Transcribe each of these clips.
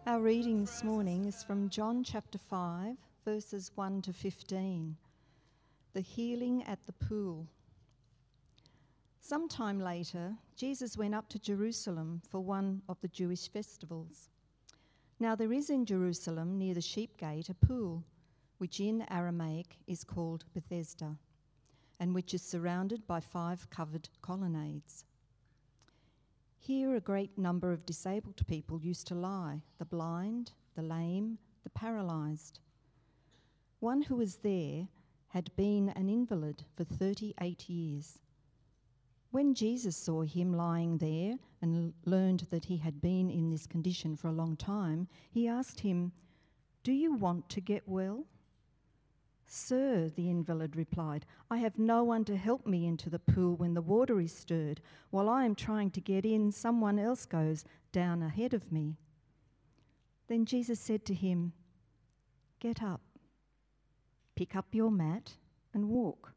Our reading this morning is from John chapter 5, verses 1 to 15. The healing at the pool. Sometime later, Jesus went up to Jerusalem for one of the Jewish festivals. Now there is in Jerusalem near the sheep gate a pool, which in Aramaic is called Bethesda, and which is surrounded by 5 covered colonnades. Here a great number of disabled people used to lie, the blind, the lame, the paralysed. One who was there had been an invalid for 38 years. When Jesus saw him lying there and learned that he had been in this condition for a long time, he asked him, "Do you want to get well?" "Sir," the invalid replied, "I have no one to help me into the pool when the water is stirred. While I am trying to get in, someone else goes down ahead of me." Then Jesus said to him, "Get up, pick up your mat and walk."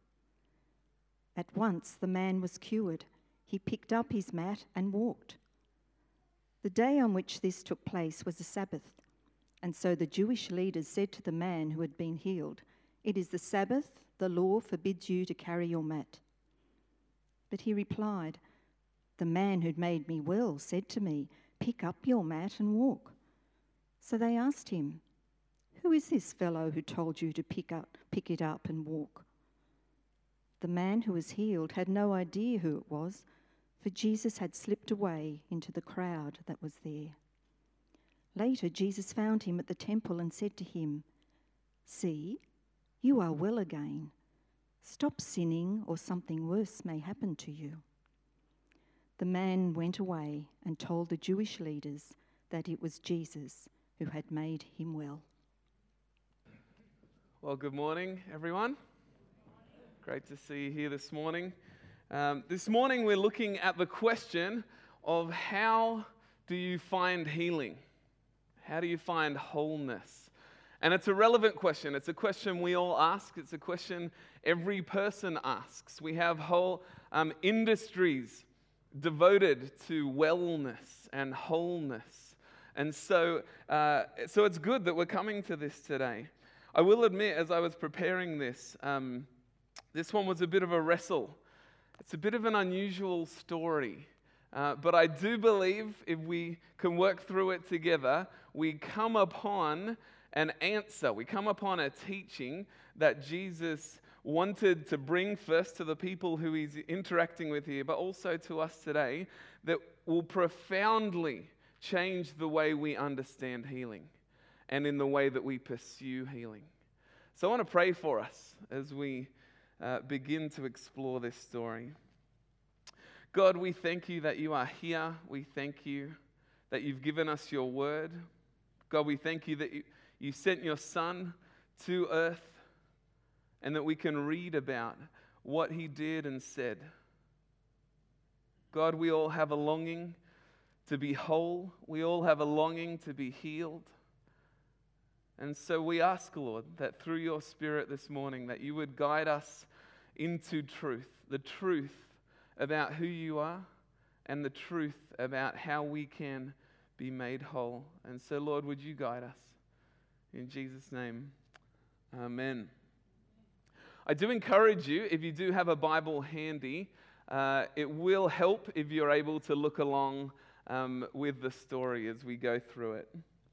At once the man was cured. He picked up his mat and walked. The day on which this took place was a Sabbath, and so the Jewish leaders said to the man who had been healed, "It is the Sabbath, the law forbids you to carry your mat." But he replied, "The man who'd made me well said to me, 'Pick up your mat and walk.'" So they asked him, "Who is this fellow who told you to pick it up and walk?" The man who was healed had no idea who it was, for Jesus had slipped away into the crowd that was there. Later, Jesus found him at the temple and said to him, "See, you are well again. Stop sinning, or something worse may happen to you." The man went away and told the Jewish leaders that it was Jesus who had made him well. Well, good morning, everyone. Great to see you here this morning. This morning we're looking at the question of how do you find healing? How do you find wholeness? And it's a relevant question. It's a question we all ask. It's a question every person asks. We have whole industries devoted to wellness and wholeness. And so it's good that we're coming to this today. I will admit, as I was preparing this, this one was a bit of a wrestle. It's a bit of an unusual story. But I do believe if we can work through it together, we come upon an answer. We come upon a teaching that Jesus wanted to bring first to the people who he's interacting with here, but also to us today, that will profoundly change the way we understand healing and in the way that we pursue healing. So I want to pray for us as we begin to explore this story. God, we thank you that you are here. We thank you that you've given us your word. God, we thank you that you sent your Son to earth and that we can read about what he did and said. God, we all have a longing to be whole. We all have a longing to be healed. And so we ask, Lord, that through your Spirit this morning, that you would guide us into truth, the truth about who you are and the truth about how we can be made whole. And so, Lord, would you guide us? In Jesus' name, amen. I do encourage you, if you do have a Bible handy, it will help if you're able to look along with the story as we go through it.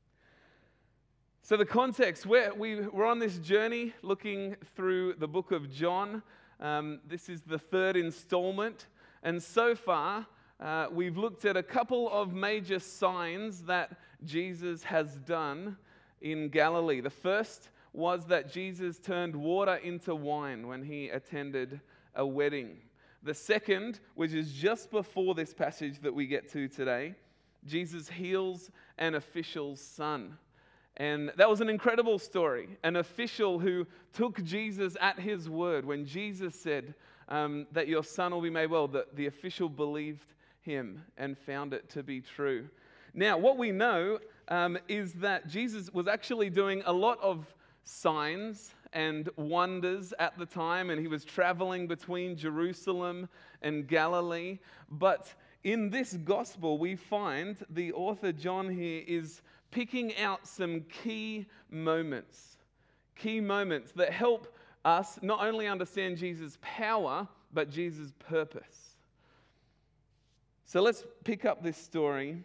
So the context, we're on this journey looking through the book of John. This is the 3rd installment, and so far we've looked at a couple of major signs that Jesus has done in Galilee. The first was that Jesus turned water into wine when he attended a wedding. The second, which is just before this passage that we get to today, Jesus heals an official's son. And that was an incredible story. An official who took Jesus at his word. When Jesus said that your son will be made well, the official believed him and found it to be true. Now, what we know is that Jesus was actually doing a lot of signs and wonders at the time, and he was traveling between Jerusalem and Galilee. But in this gospel, we find the author John here is picking out some key moments that help us not only understand Jesus' power, but Jesus' purpose. So let's pick up this story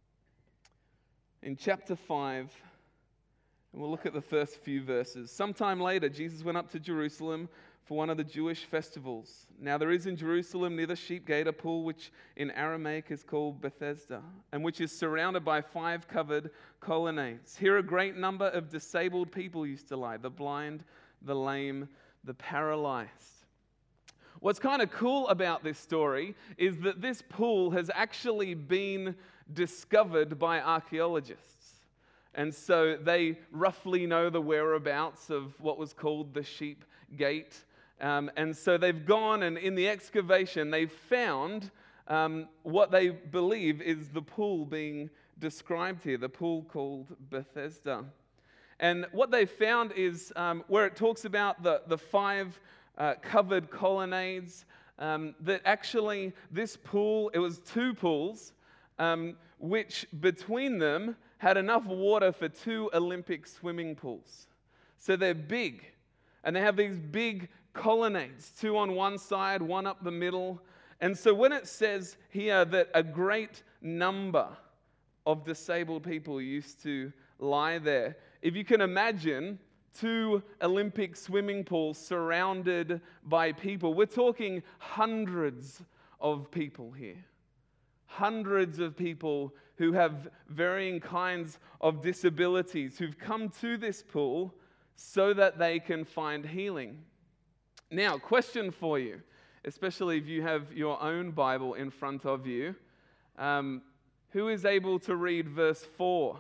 in chapter 5, and we'll look at the first few verses. Sometime later, Jesus went up to Jerusalem for one of the Jewish festivals. Now there is in Jerusalem near the sheep gate a pool which in Aramaic is called Bethesda, and which is surrounded by 5 covered colonnades. Here a great number of disabled people used to lie, the blind, the lame, the paralyzed. What's kind of cool about this story is that this pool has actually been discovered by archaeologists. And so they roughly know the whereabouts of what was called the sheep gate. And so they've gone, and in the excavation, they've found what they believe is the pool being described here, the pool called Bethesda. And what they found is where it talks about the 5 covered colonnades, that actually this pool, it was 2 pools, which between them had enough water for 2 Olympic swimming pools. So they're big, and they have these big colonnades, 2 on one side, 1 up the middle. And so when it says here that a great number of disabled people used to lie there, if you can imagine 2 Olympic swimming pools surrounded by people, we're talking hundreds of people here. Hundreds of people who have varying kinds of disabilities who've come to this pool so that they can find healing. Now, question for you, especially if you have your own Bible in front of you. Who is able to read verse 4?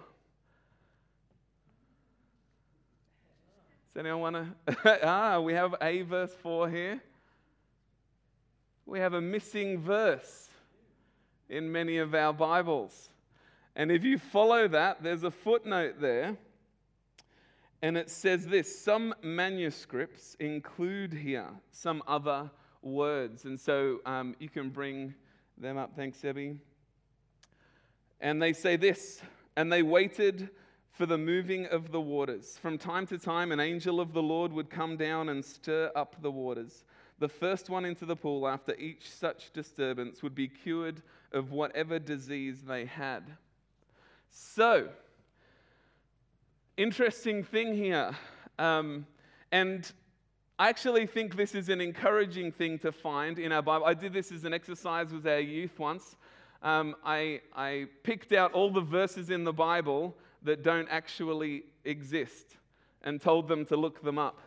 Does anyone want to? We have a verse 4 here. We have a missing verse in many of our Bibles. And if you follow that, there's a footnote there. And it says this: some manuscripts include here some other words. And so you can bring them up. Thanks, Debbie. And they say this: and they waited for the moving of the waters. From time to time, an angel of the Lord would come down and stir up the waters. The first one into the pool after each such disturbance would be cured of whatever disease they had. So, interesting thing here. And I actually think this is an encouraging thing to find in our Bible. I did this as an exercise with our youth once. I picked out all the verses in the Bible that don't actually exist and told them to look them up.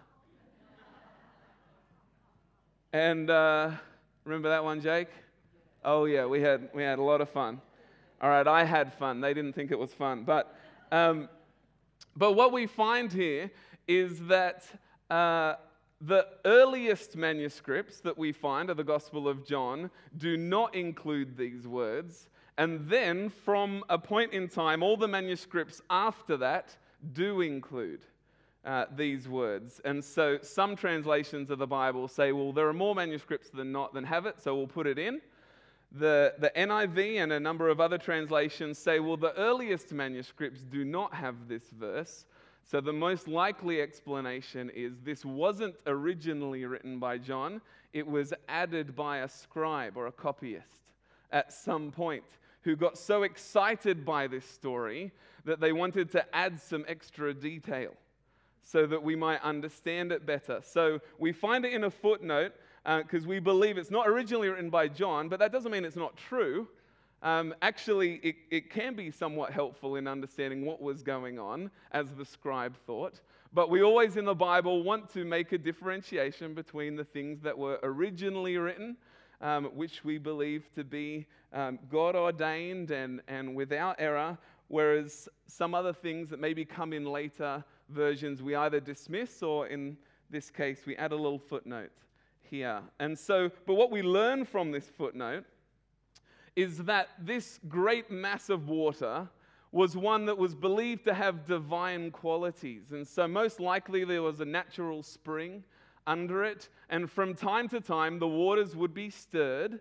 And remember that one, Jake? Oh yeah, we had a lot of fun. All right, I had fun. They didn't think it was fun. But what we find here is that the earliest manuscripts that we find of the Gospel of John do not include these words. And then from a point in time, all the manuscripts after that do include these words. And so some translations of the Bible say, well, there are more manuscripts than not than have it, so we'll put it in. The NIV and a number of other translations say, well, the earliest manuscripts do not have this verse. So the most likely explanation is this wasn't originally written by John. It was added by a scribe or a copyist at some point, who got so excited by this story that they wanted to add some extra detail so that we might understand it better. So we find it in a footnote because we believe it's not originally written by John, but that doesn't mean it's not true. Actually, it can be somewhat helpful in understanding what was going on, as the scribe thought. But we always in the Bible want to make a differentiation between the things that were originally written, which we believe to be God-ordained and without error, whereas some other things that maybe come in later versions we either dismiss or, in this case, we add a little footnote here. And so, but what we learn from this footnote is that this great mass of water was one that was believed to have divine qualities. And so most likely there was a natural spring under it, and from time to time the waters would be stirred,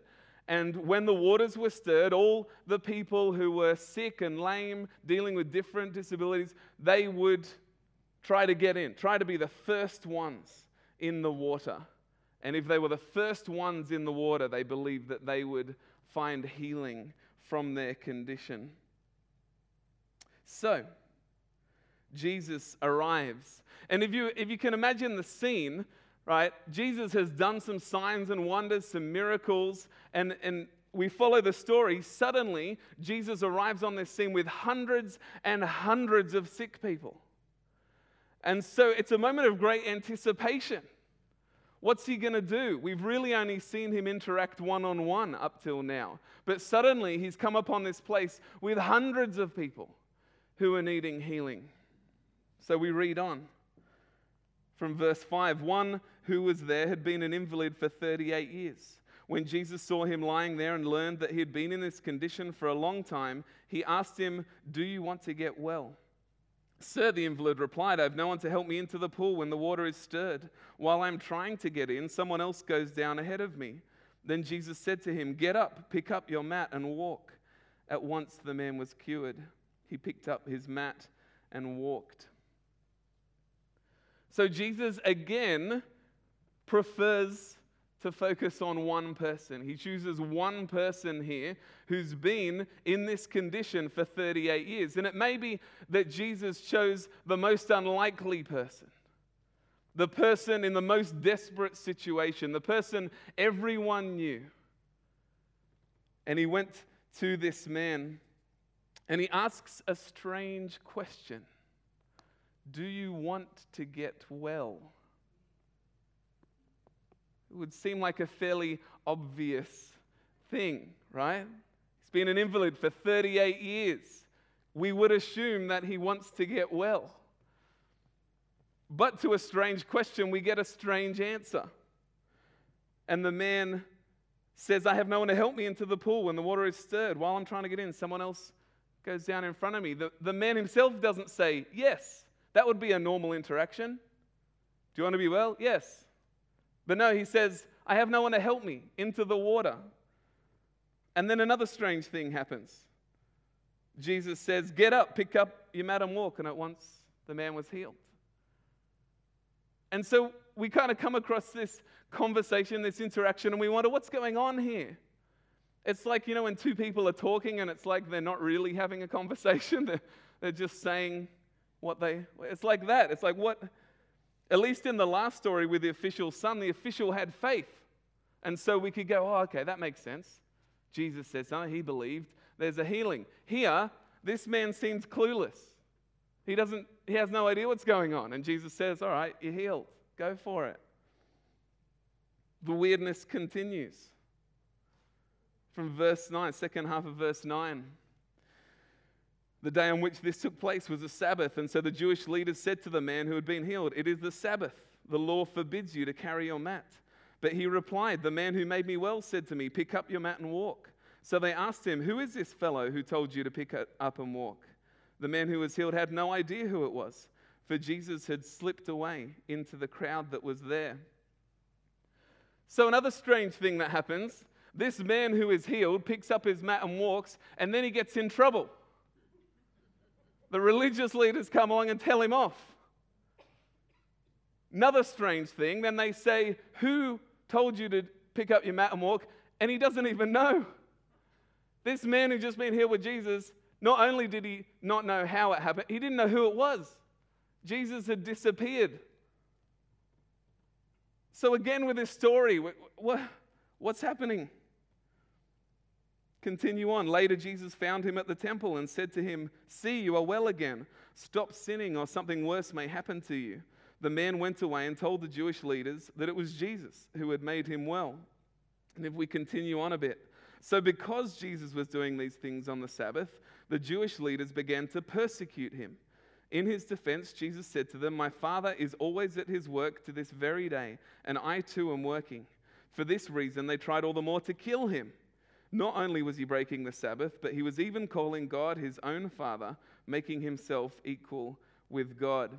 And when the waters were stirred, all the people who were sick and lame, dealing with different disabilities, they would try to get in, try to be the first ones in the water. And if they were the first ones in the water, they believed that they would find healing from their condition. So, Jesus arrives. And if you can imagine the scene, right? Jesus has done some signs and wonders, some miracles, and we follow the story. Suddenly, Jesus arrives on this scene with hundreds and hundreds of sick people. And so it's a moment of great anticipation. What's he going to do? We've really only seen him interact one-on-one up till now. But suddenly, he's come upon this place with hundreds of people who are needing healing. So we read on from verse 5. One who was there had been an invalid for 38 years. When Jesus saw him lying there and learned that he had been in this condition for a long time, he asked him, "Do you want to get well?" "Sir," the invalid replied, "I have no one to help me into the pool when the water is stirred. While I'm trying to get in, someone else goes down ahead of me." Then Jesus said to him, "Get up, pick up your mat and walk." At once the man was cured. He picked up his mat and walked. So Jesus again prefers to focus on one person. He chooses one person here who's been in this condition for 38 years. And it may be that Jesus chose the most unlikely person, the person in the most desperate situation, the person everyone knew. And he went to this man and he asks a strange question. Do you want to get well? It would seem like a fairly obvious thing, right? He's been an invalid for 38 years. We would assume that he wants to get well. But to a strange question, we get a strange answer. And the man says, "I have no one to help me into the pool when the water is stirred. While I'm trying to get in, someone else goes down in front of me." The man himself doesn't say, "Yes." That would be a normal interaction. "Do you want to be well?" "Yes." But no, he says, "I have no one to help me into the water." And then another strange thing happens. Jesus says, "Get up, pick up your mat and walk." And at once the man was healed. And so we kind of come across this conversation, this interaction, and we wonder, what's going on here? It's like, when two people are talking and it's like they're not really having a conversation. They're just saying it's like that. It's like what, at least in the last story with the official's son, the official had faith. And so we could go, oh, okay, that makes sense. Jesus said something, he believed, there's a healing. Here, this man seems clueless. He has no idea what's going on. And Jesus says, all right, you're healed. Go for it. The weirdness continues. From verse 9, second half of verse 9. The day on which this took place was a Sabbath, and so the Jewish leaders said to the man who had been healed, "It is the Sabbath. The law forbids you to carry your mat." But he replied, "The man who made me well said to me, 'Pick up your mat and walk.'" So they asked him, "Who is this fellow who told you to pick it up and walk?" The man who was healed had no idea who it was, for Jesus had slipped away into the crowd that was there. So another strange thing that happens, this man who is healed picks up his mat and walks, and then he gets in trouble. The religious leaders come along and tell him off. Another strange thing, then they say, "Who told you to pick up your mat and walk?" And he doesn't even know. This man who'd just been healed with Jesus, not only did he not know how it happened, he didn't know who it was. Jesus had disappeared. So again with this story, what's happening? Continue on. Later, Jesus found him at the temple and said to him, "See, you are well again. Stop sinning or something worse may happen to you." The man went away and told the Jewish leaders that it was Jesus who had made him well. And if we continue on a bit. So because Jesus was doing these things on the Sabbath, the Jewish leaders began to persecute him. In his defense, Jesus said to them, "My Father is always at his work to this very day, and I too am working." For this reason, they tried all the more to kill him. Not only was he breaking the Sabbath, but he was even calling God his own Father, making himself equal with God.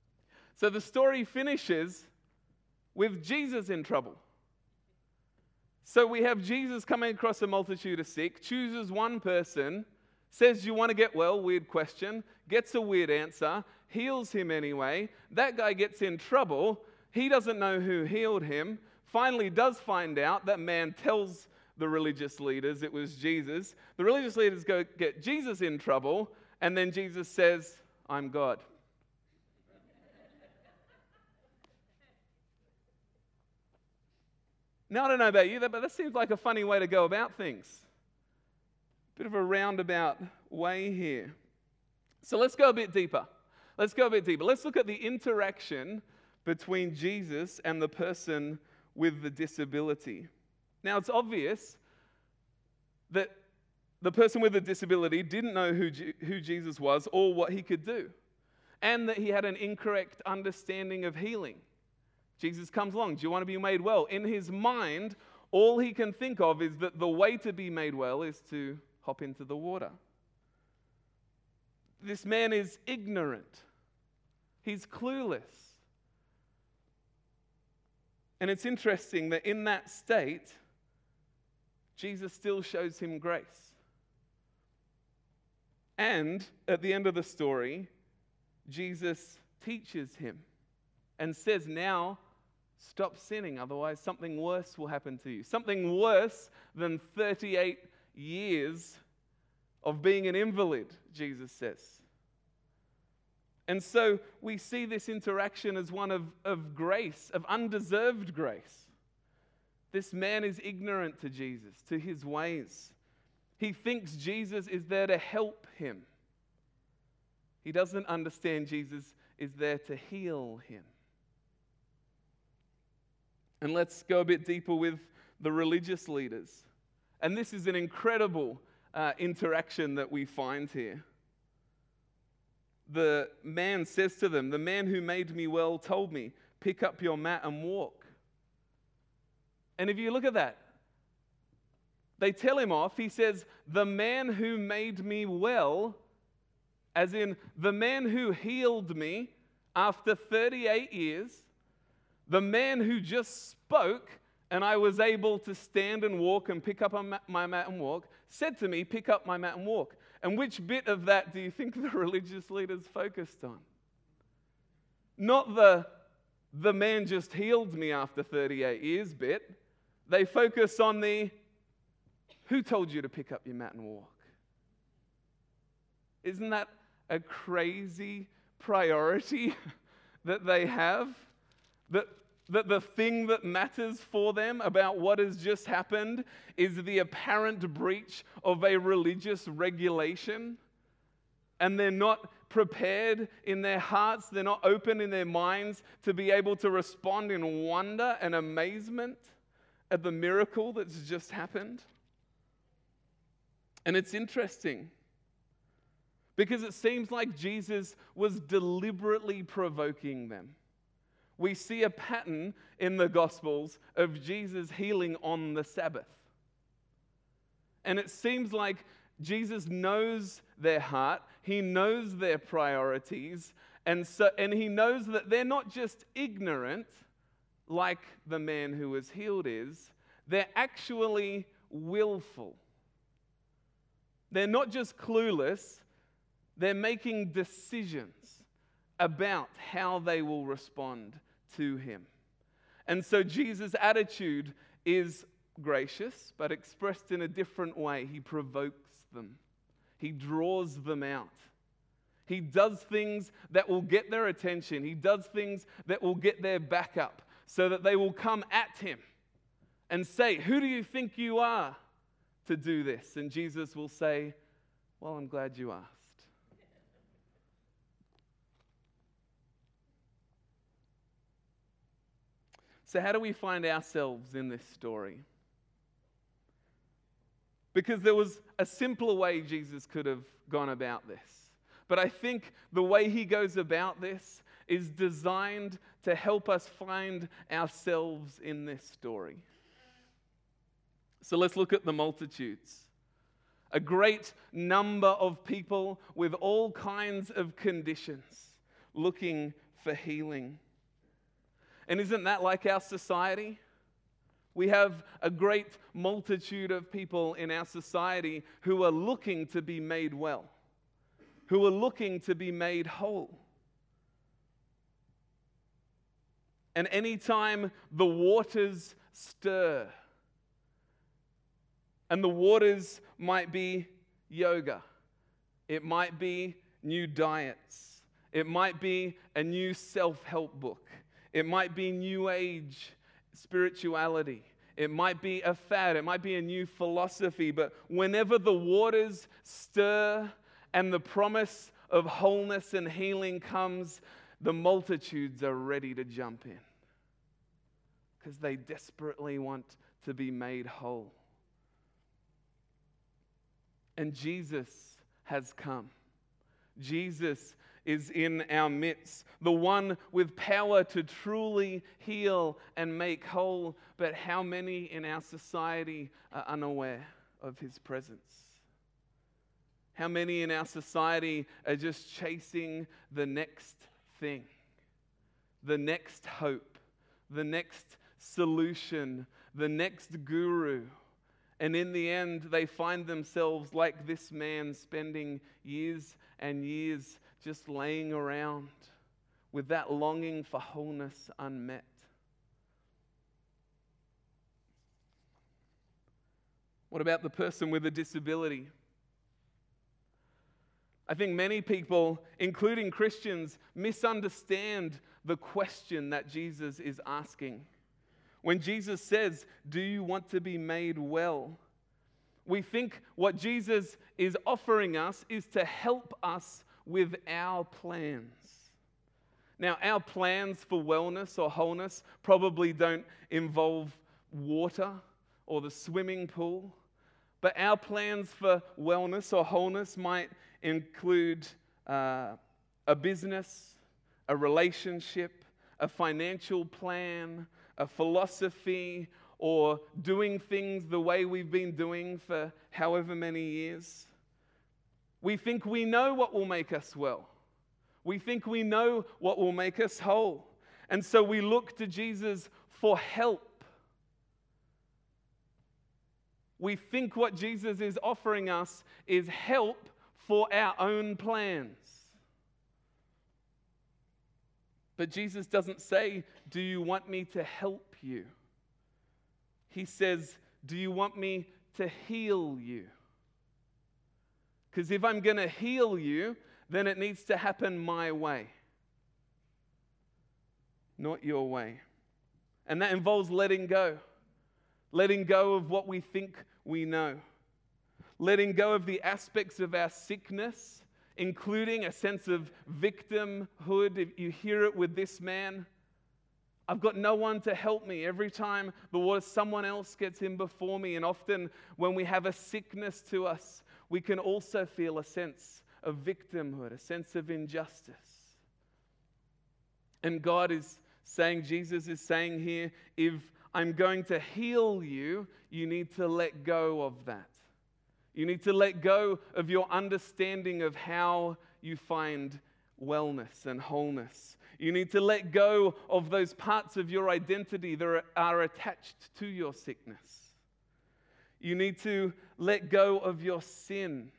So the story finishes with Jesus in trouble. So we have Jesus coming across a multitude of sick, chooses one person, says, "Do you want to get well?" Weird question. Gets a weird answer, heals him anyway. That guy gets in trouble. He doesn't know who healed him. Finally does find out. That man tells the religious leaders it was Jesus. The religious leaders go get Jesus in trouble, and then Jesus says, "I'm God." Now, I don't know about you, but that seems like a funny way to go about things. Bit of a roundabout way here. So let's go a bit deeper. Let's look at the interaction between Jesus and the person with the disability. Now, it's obvious that the person with the disability didn't know who Jesus was or what he could do, and that he had an incorrect understanding of healing. Jesus comes along. "Do you want to be made well?" In his mind, all he can think of is that the way to be made well is to hop into the water. This man is ignorant. He's clueless. And it's interesting that in that state, Jesus still shows him grace. And at the end of the story, Jesus teaches him and says, "Now, stop sinning, otherwise something worse will happen to you." Something worse than 38 years of being an invalid, Jesus says. And so we see this interaction as one of grace, of undeserved grace. This man is ignorant to Jesus, to his ways. He thinks Jesus is there to help him. He doesn't understand Jesus is there to heal him. And let's go a bit deeper with the religious leaders. And this is an incredible interaction that we find here. The man says to them, "The man who made me well told me, 'Pick up your mat and walk.'" And if you look at that, they tell him off. He says, "The man who made me well," as in the man who healed me after 38 years, the man who just spoke and I was able to stand and walk and pick up my mat and walk, said to me, "Pick up my mat and walk." And which bit of that do you think the religious leaders focused on? Not the man just healed me after 38 years bit. They focus on the, "Who told you to pick up your mat and walk?" Isn't that a crazy priority that they have? That the thing that matters for them about what has just happened is the apparent breach of a religious regulation. And they're not prepared in their hearts, they're not open in their minds to be able to respond in wonder and amazement at the miracle that's just happened. And it's interesting because it seems like Jesus was deliberately provoking them. We see a pattern in the Gospels of Jesus healing on the Sabbath. And it seems like Jesus knows their heart, he knows their priorities, and he knows that they're not just ignorant, like the man who was healed is, they're actually willful. They're not just clueless, they're making decisions about how they will respond to him. And so Jesus' attitude is gracious, but expressed in a different way. He provokes them. He draws them out. He does things that will get their attention. He does things that will get their back up so that they will come at him and say, "Who do you think you are to do this?" And Jesus will say, "Well, I'm glad you asked." So how do we find ourselves in this story? Because there was a simpler way Jesus could have gone about this. But I think the way he goes about this is designed to help us find ourselves in this story. So let's look at the multitudes. A great number of people with all kinds of conditions looking for healing. And isn't that like our society? We have a great multitude of people in our society who are looking to be made well, who are looking to be made whole. And anytime the waters stir, and the waters might be yoga, it might be new diets, it might be a new self-help book, it might be new age spirituality, it might be a fad, it might be a new philosophy, but whenever the waters stir and the promise of wholeness and healing comes, the multitudes are ready to jump in because they desperately want to be made whole. And Jesus has come. Jesus is in our midst, the one with power to truly heal and make whole. But how many in our society are unaware of his presence? How many in our society are just chasing the next thing, the next hope, the next solution, the next guru? And in the end, they find themselves like this man, spending years and years just laying around with that longing for wholeness unmet. What about the person with a disability? I think many people, including Christians, misunderstand the question that Jesus is asking. When Jesus says, "Do you want to be made well?" we think what Jesus is offering us is to help us with our plans. Now, our plans for wellness or wholeness probably don't involve water or the swimming pool, but our plans for wellness or wholeness might include a business, a relationship, a financial plan, a philosophy, or doing things the way we've been doing for however many years. We think we know what will make us well. We think we know what will make us whole. And so we look to Jesus for help. We think what Jesus is offering us is help for our own plans. But Jesus doesn't say, "Do you want me to help you?" He says, "Do you want me to heal you?" Because if I'm going to heal you, then it needs to happen my way, not your way. And that involves letting go of what we think we know, letting go of the aspects of our sickness, including a sense of victimhood. If you hear it with this man, I've got no one to help me. Every time the water, someone else gets in before me. And often when we have a sickness to us, we can also feel a sense of victimhood, a sense of injustice. And God is saying, Jesus is saying here, if I'm going to heal you, you need to let go of that. You need to let go of your understanding of how you find wellness and wholeness. You need to let go of those parts of your identity that are attached to your sickness. You need to let go of your sin.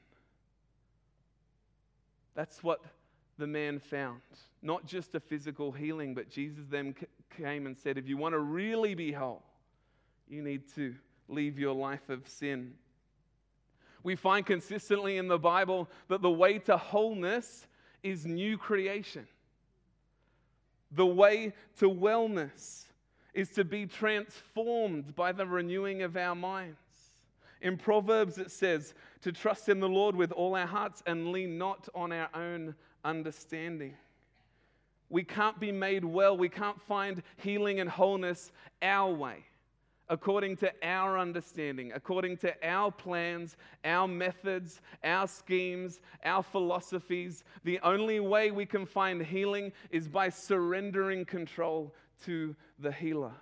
That's what the man found. Not just a physical healing, but Jesus then came and said, if you want to really be whole, you need to leave your life of sin. We find consistently in the Bible that the way to wholeness is new creation. The way to wellness is to be transformed by the renewing of our minds. In Proverbs it says to trust in the Lord with all our hearts and lean not on our own understanding. We can't be made well, we can't find healing and wholeness our way, according to our understanding, according to our plans, our methods, our schemes, our philosophies. The only way we can find healing is by surrendering control to the healer.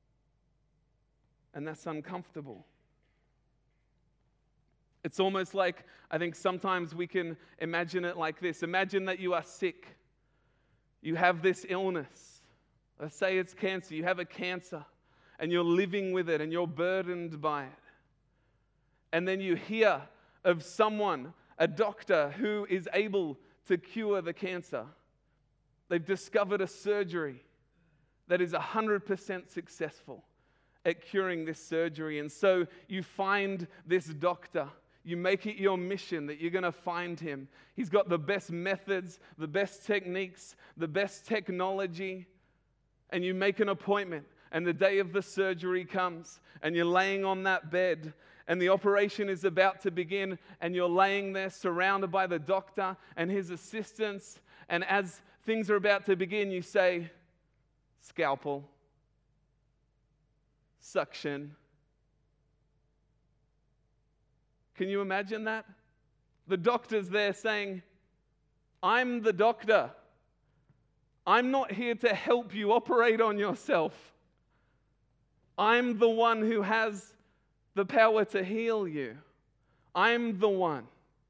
And that's uncomfortable. It's almost like, I think sometimes we can imagine it like this. Imagine that you are sick. You have this illness. Let's say it's cancer. You have a cancer. and you're living with it and you're burdened by it. And then you hear of someone, a doctor, who is able to cure the cancer. They've discovered a surgery that is 100% successful at curing this surgery. And so you find this doctor. You make it your mission that you're going to find him. He's got the best methods, the best techniques, the best technology. And you make an appointment. And the day of the surgery comes. And you're laying on that bed. And the operation is about to begin. And you're laying there surrounded by the doctor and his assistants. And as things are about to begin, you say, scalpel, suction. Can you imagine that? The doctor's there saying, I'm the doctor. I'm not here to help you operate on yourself. I'm the one who has the power to heal you. I'm the one.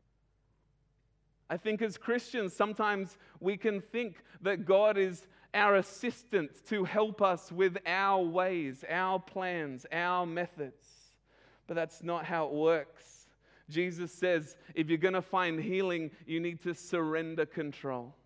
I think as Christians, sometimes we can think that God is our assistant to help us with our ways, our plans, our methods. But that's not how it works. Jesus says, if you're going to find healing, you need to surrender control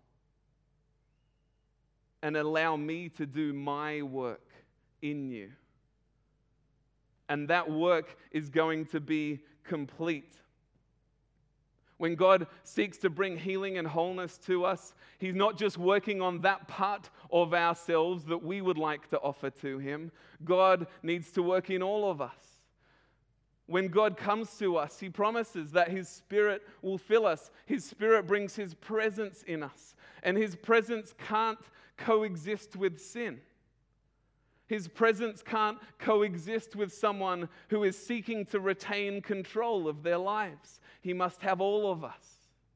and allow me to do my work in you. And that work is going to be complete. When God seeks to bring healing and wholeness to us, He's not just working on that part of ourselves that we would like to offer to Him. God needs to work in all of us. When God comes to us, He promises that His Spirit will fill us. His Spirit brings His presence in us. And His presence can't coexist with sin. His presence can't coexist with someone who is seeking to retain control of their lives. He must have all of us.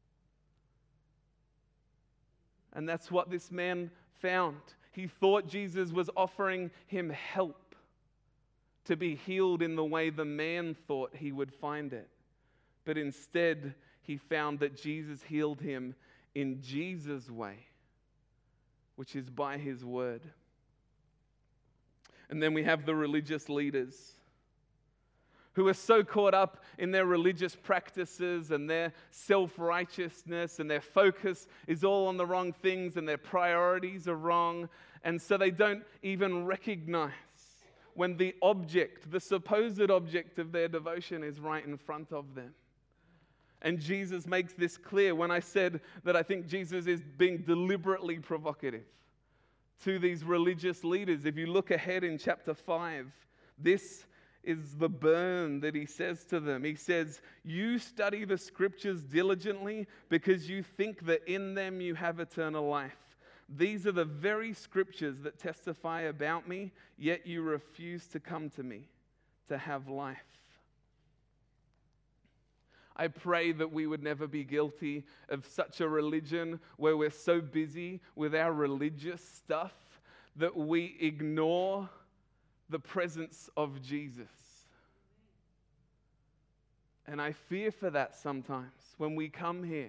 And that's what this man found. He thought Jesus was offering him help to be healed in the way the man thought he would find it. But instead, he found that Jesus healed him in Jesus' way, which is by His word. And then we have the religious leaders who are so caught up in their religious practices and their self-righteousness, and their focus is all on the wrong things and their priorities are wrong. And so they don't even recognize when the object, the supposed object of their devotion is right in front of them. And Jesus makes this clear when I said that I think Jesus is being deliberately provocative to these religious leaders. If you look ahead in chapter 5, this is the burn that He says to them. He says, you study the scriptures diligently because you think that in them you have eternal life. These are the very scriptures that testify about me, yet you refuse to come to me to have life. I pray that we would never be guilty of such a religion where we're so busy with our religious stuff that we ignore the presence of Jesus. And I fear for that sometimes when we come here.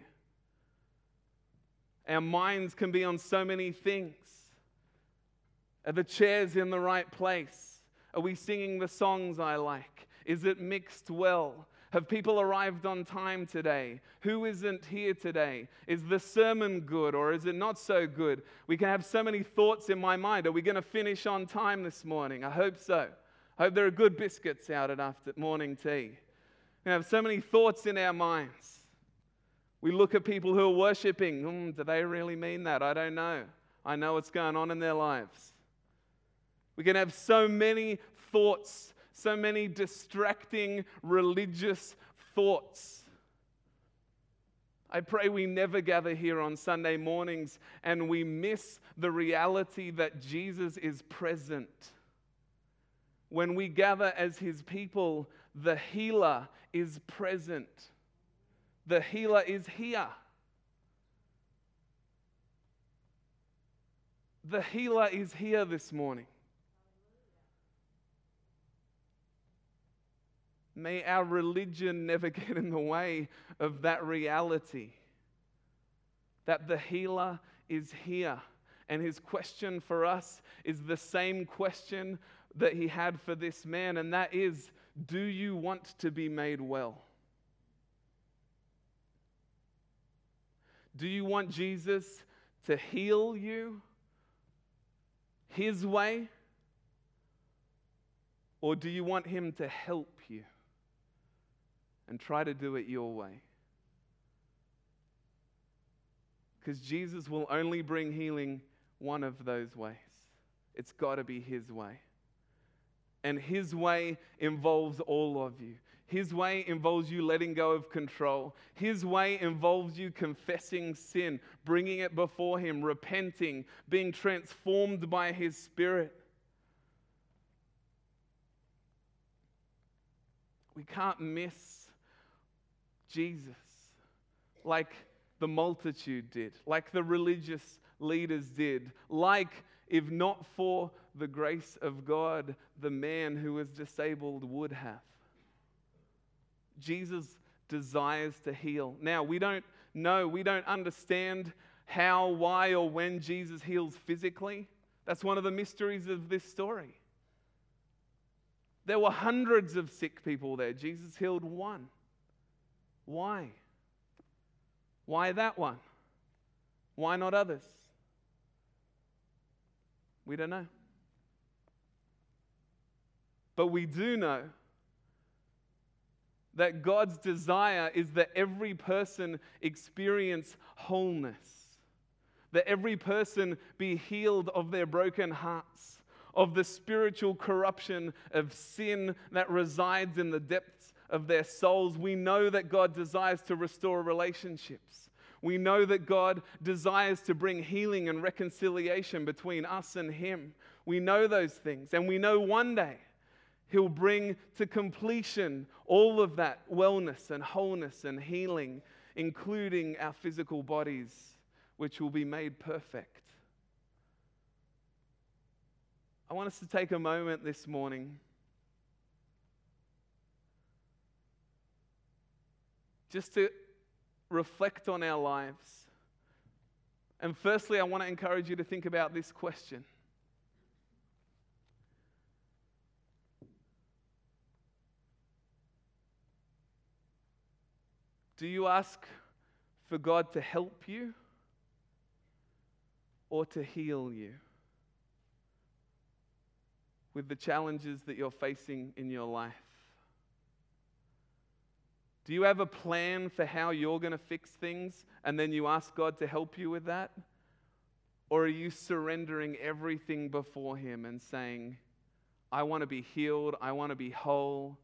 Our minds can be on so many things. Are the chairs in the right place? Are we singing the songs I like? Is it mixed well? Have people arrived on time today? Who isn't here today? Is the sermon good or is it not so good? We can have so many thoughts in my mind. Are we going to finish on time this morning? I hope so. I hope there are good biscuits out at after morning tea. We have so many thoughts in our minds. We look at people who are worshiping. Do they really mean that? I don't know. I know what's going on in their lives. We can have so many thoughts, so many distracting religious thoughts. I pray we never gather here on Sunday mornings and we miss the reality that Jesus is present. When we gather as His people, the healer is present. The healer is here. The healer is here this morning. May our religion never get in the way of that reality. That the healer is here. And His question for us is the same question that he had for this man, and that is, do you want to be made well? Do you want Jesus to heal you his way? Or do you want him to help you and try to do it your way? Because Jesus will only bring healing one of those ways. It's got to be his way. And his way involves all of you. His way involves you letting go of control. His way involves you confessing sin, bringing it before him, repenting, being transformed by his Spirit. We can't miss Jesus like the multitude did, like the religious leaders did, like, if not for the grace of God, the man who was disabled would have. Jesus desires to heal. Now, we don't know, we don't understand how, why, or when Jesus heals physically. That's one of the mysteries of this story. There were hundreds of sick people there. Jesus healed one. Why? Why that one? Why not others? We don't know. But we do know that God's desire is that every person experience wholeness, that every person be healed of their broken hearts, of the spiritual corruption of sin that resides in the depths of their souls. We know that God desires to restore relationships. We know that God desires to bring healing and reconciliation between us and him. We know those things, and we know one day he'll bring to completion all of that wellness and wholeness and healing, including our physical bodies, which will be made perfect. I want us to take a moment this morning just to reflect on our lives. And firstly, I want to encourage you to think about this question. Do you ask for God to help you or to heal you with the challenges that you're facing in your life? Do you have a plan for how you're going to fix things and then you ask God to help you with that? Or are you surrendering everything before him and saying, I want to be healed, I want to be whole,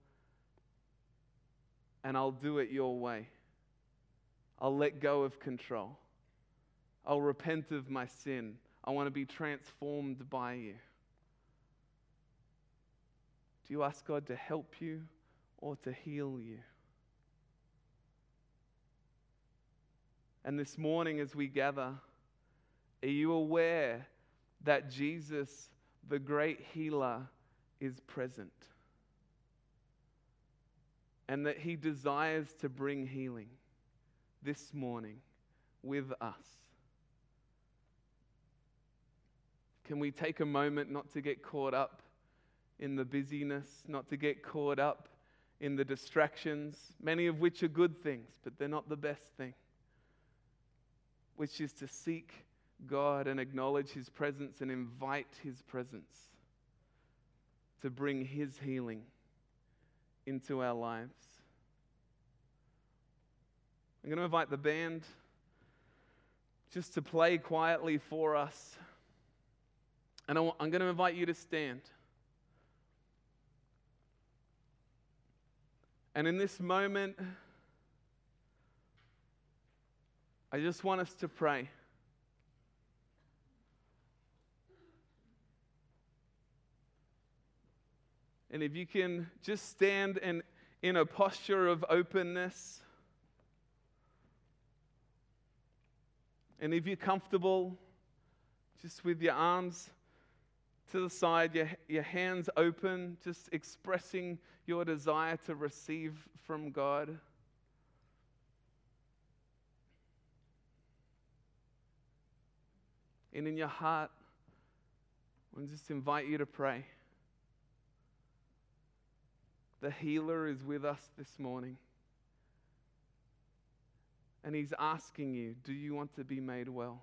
and I'll do it your way. I'll let go of control. I'll repent of my sin. I want to be transformed by you. Do you ask God to help you or to heal you? And this morning as we gather, are you aware that Jesus, the great healer, is present? And that he desires to bring healing this morning with us. Can we take a moment not to get caught up in the busyness, not to get caught up in the distractions, many of which are good things, but they're not the best thing, which is to seek God and acknowledge his presence and invite his presence to bring his healing into our lives. I'm going to invite the band just to play quietly for us. And I'm going to invite you to stand. And in this moment, I just want us to pray. And if you can just stand in a posture of openness. And if you're comfortable, just with your arms to the side, your hands open, just expressing your desire to receive from God. And in your heart, I just invite you to pray. The healer is with us this morning. And he's asking you, do you want to be made well?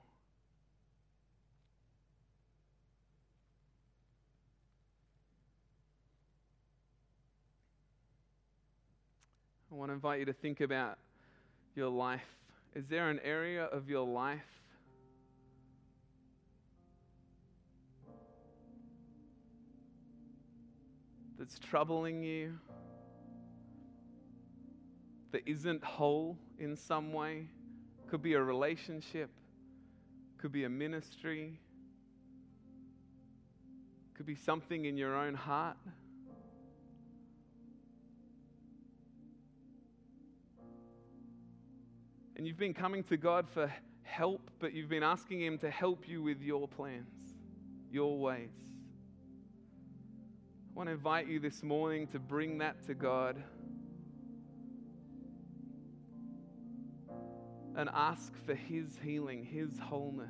I want to invite you to think about your life. Is there an area of your life that's troubling you, that isn't whole in some way? Could be a relationship, could be a ministry, could be something in your own heart. And you've been coming to God for help, but you've been asking Him to help you with your plans, your ways. I want to invite you this morning to bring that to God and ask for His healing, His wholeness.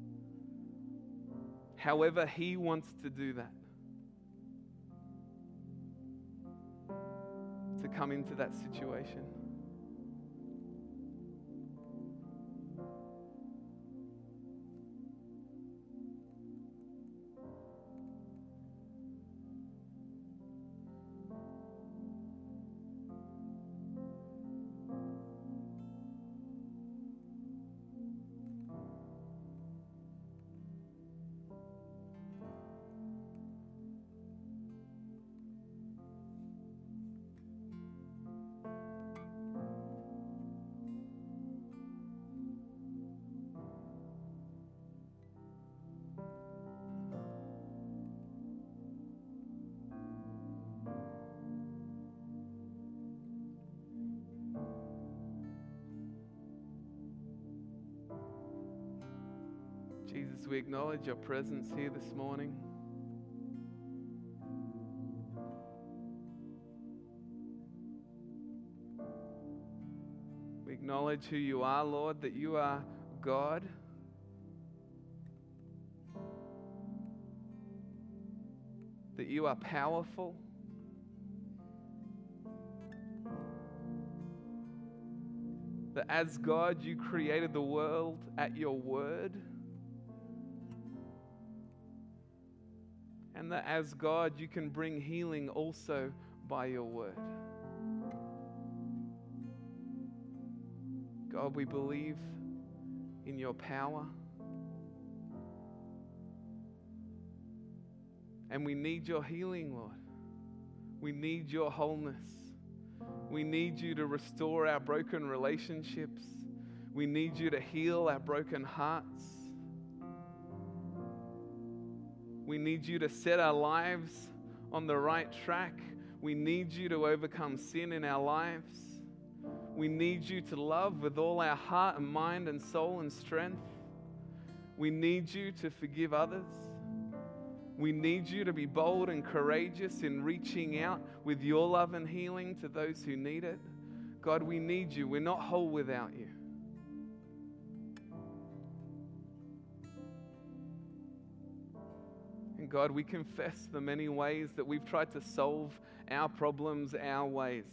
However He wants to do that. To come into that situation. Jesus, we acknowledge your presence here this morning. We acknowledge who you are, Lord, that you are God. That you are powerful. That as God, you created the world at your word. And that as God, you can bring healing also by your word. God, we believe in your power. And we need your healing, Lord. We need your wholeness. We need you to restore our broken relationships. We need you to heal our broken hearts. We need you to set our lives on the right track. We need you to overcome sin in our lives. We need you to love with all our heart and mind and soul and strength. We need you to forgive others. We need you to be bold and courageous in reaching out with your love and healing to those who need it. God, we need you. We're not whole without you. And God, we confess the many ways that we've tried to solve our problems our ways.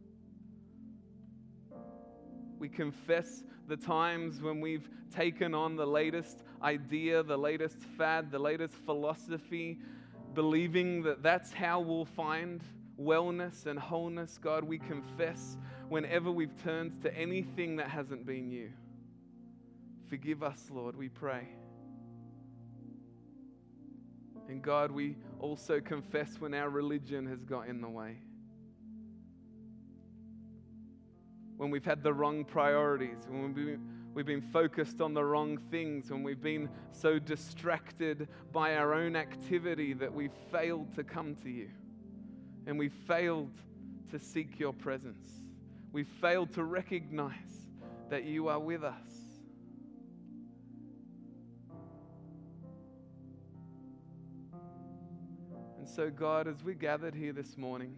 We confess the times when we've taken on the latest idea, the latest fad, the latest philosophy, believing that that's how we'll find wellness and wholeness. God, we confess whenever we've turned to anything that hasn't been you. Forgive us, Lord, we pray. And God, we also confess when our religion has got in the way. When we've had the wrong priorities, when we've been focused on the wrong things, when we've been so distracted by our own activity that we've failed to come to you. And we've failed to seek your presence. We've failed to recognize that you are with us. And so, God, as we gathered here this morning,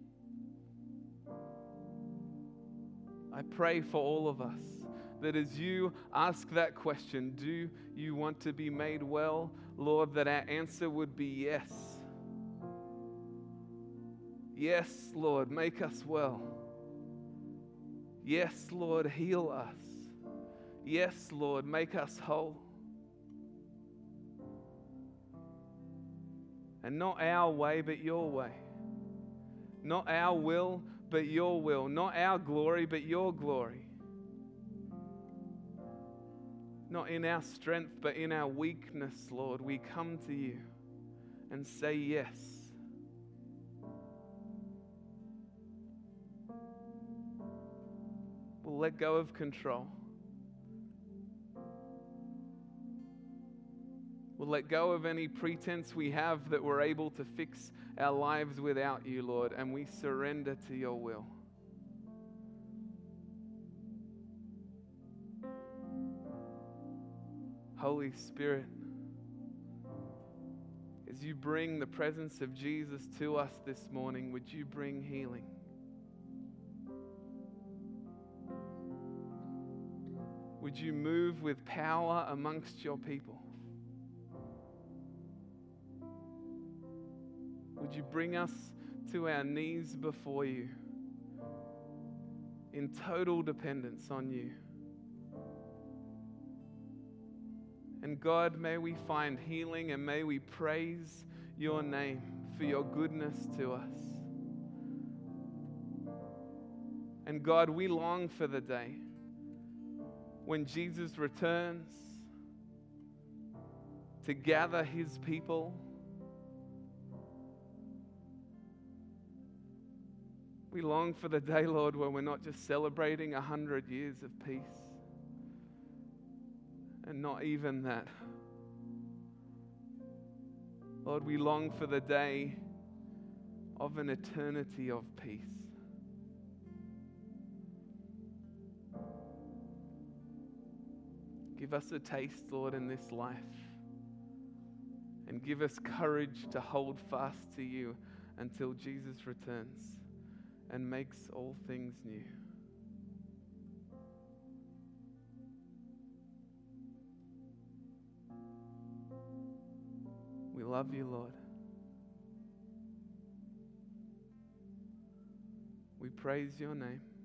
I pray for all of us that as you ask that question, do you want to be made well, Lord, that our answer would be yes. Yes, Lord, make us well. Yes, Lord, heal us. Yes, Lord, make us whole. And not our way, but your way. Not our will, but your will. Not our glory, but your glory. Not in our strength, but in our weakness, Lord, we come to you and say yes. We'll let go of control. We'll let go of any pretense we have that we're able to fix our lives without you, Lord, and we surrender to your will. Holy Spirit, as you bring the presence of Jesus to us this morning, would you bring healing? Would you move with power amongst your people? Would you bring us to our knees before you in total dependence on you? And God, may we find healing and may we praise your name for your goodness to us. And God, we long for the day when Jesus returns to gather his people. We long for the day, Lord, when we're not just celebrating 100 years of peace, and not even that. Lord, we long for the day of an eternity of peace. Give us a taste, Lord, in this life, and give us courage to hold fast to you until Jesus returns and makes all things new. We love you, Lord. We praise your name.